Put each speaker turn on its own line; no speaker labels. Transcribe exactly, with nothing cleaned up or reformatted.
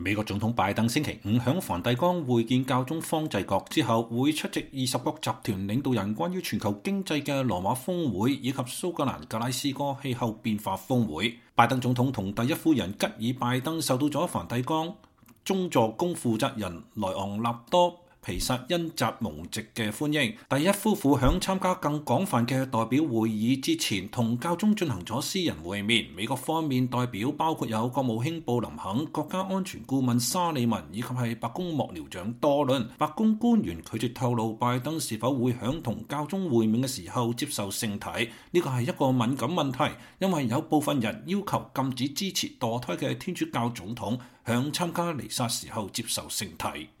美國總統拜登星期五響梵蒂岡會見教宗方濟各之後，會出席二十國集團領導人關於全球經濟嘅羅馬峰會以及蘇格蘭格拉斯哥氣候變化峰會。拜登總統同第一夫人吉爾拜登受到咗梵蒂岡宗座宮負責人萊昂納多皮薩恩澤蒙籍嘅歡迎。第一夫婦響參加更廣泛嘅代表會議之前，同教宗進行咗私人會面。美國方面代表包括有國務卿布林肯、國家安全顧問沙利文以及係白宮幕僚長多倫。白宮官員拒絕透露拜登是否會響同教宗會面嘅時候接受聖體，呢個係一個敏感問題，因為有部分人要求禁止支持墮胎嘅天主教總統響參加彌撒時候接受聖體。